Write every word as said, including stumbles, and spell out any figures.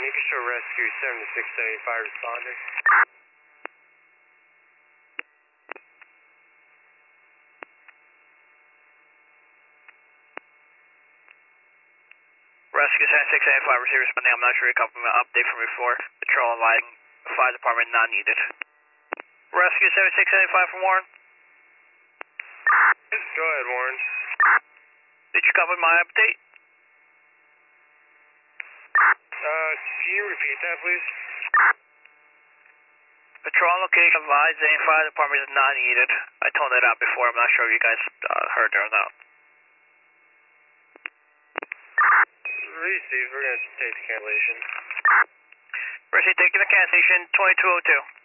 you can show rescue seventy-six seventy-five responder. Rescue seventy-six seventy-five, receiver responding. I'm not sure you got an update from before. Patrol and lighting, fire department not needed. Rescue seventy-six seventy-five from Warren. Go ahead, Warren. Did you copy my update? Uh, can you repeat that, please? Patrol location advised any fire department is not needed. I toned that out before. I'm not sure if you guys uh, heard it or not. Receive, we're going to take the cancellation. Receive, taking the cancellation, twenty-two oh two.